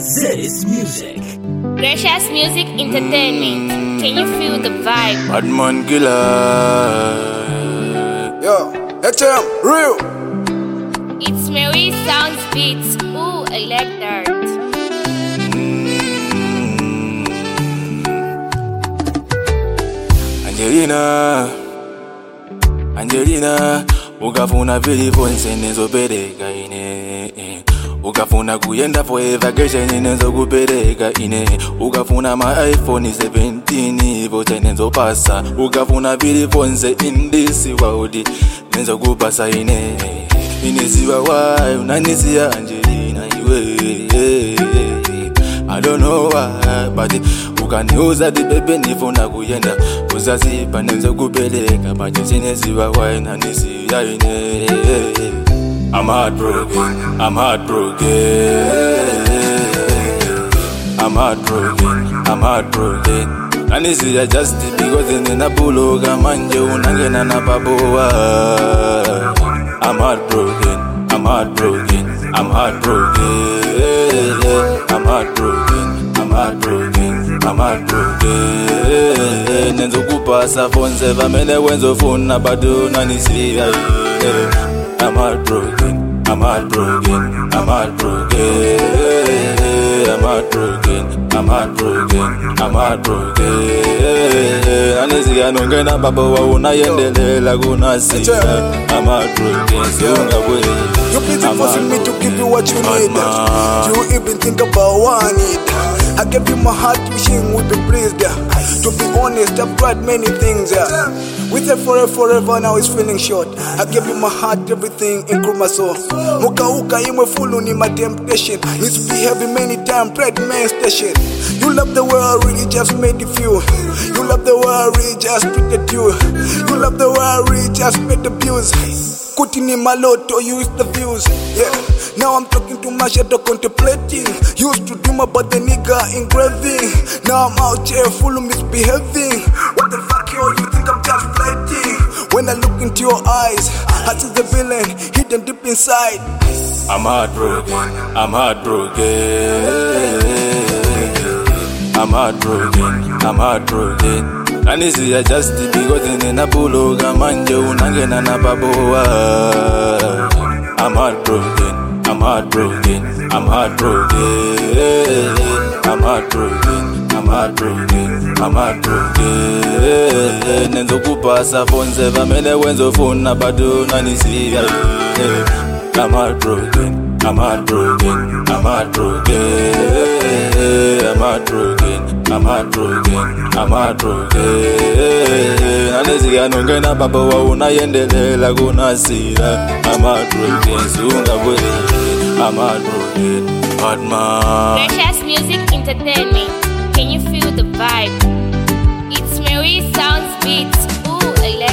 Zedis Music. Gracious Music Entertainment. Can you feel the vibe? Badman Killer. Yo, HM, real. It's Mary Sounds Beats. Ooh, I like that. Angelina, ukafuna vilivyonse nizopeleka ine. Ukafuna kuyenda forever keshe nizokupeleka ine. Ukafuna ma iPhone 17 vote nizopasa. Ukafuna vilivyonse in this world nizokupasa ine. Inesiwa why unanisia Angelina iwe. I don't know why, but ukaniuza di bebe nifuna kuyenda uzazipa nizokupeleka, but sinesiwa why nanisia ine. I'm heartbroken, I'm heartbroken, I'm heartbroken, I'm heartbroken. Nanisia just because nina puloga manje unangena na papoa. I'm heartbroken, I'm heartbroken, I'm heartbroken, I'm heartbroken, I'm heartbroken, I'm heartbroken. Nenzokupasa fonse vamene wenzofuna bado nanisia. I'm heartbroken, I'm heartbroken, I'm heartbroken, I'm heartbroken, I'm heartbroken, I'm heartbroken. Anisia nongena baba wa unayendelela kunasika. I'm heartbroken, sunga bwe. You busy forcing me to give you what you need. You even think about what I need. I gave you my heart, wishing would be pleased. To be honest, I've tried many things. We said forever, now it's feeling short. I gave you my heart, everything, include my soul. Muka uka imwe fulu ni my temptation. Used to be heavy many times, pride main station. You love the way I really just made you feel. You love the way I really just treated you. You love the way I really just paid the bills. Kutini maloto, you is the views. Yeah. Now I'm talking to my shadow contemplating. Used to dream about the nigga engraving. Now I'm out here full of misbehaving. What the fuck, yo, you think I'm just fighting? When I look into your eyes, I see the villain hidden deep inside. I'm heartbroken, I'm heartbroken, I'm heartbroken, I'm heartbroken. Nanisia just because nina puloga manje unangena na papoa. I'm heartbroken, I'm heartbroken, I'm heartbroken, I'm heartbroken, I'm heartbroken, I'm heartbroken. Nenzokupasa fonse vamene wenzofuna bado nanisia. I'm heartbroken, I'm heartbroken, I'm heartbroken, I'm heartbroken, I'm heartbroken, I'm heartbroken. Anisia nongena baba wa unayendelela kunasira. I'm heartbroken, sunga bwe. I'm heartbroken, Badman. Gracious Music Entertainment. Can you feel the vibe? It's Mary Sounds Beats. Ooh, I like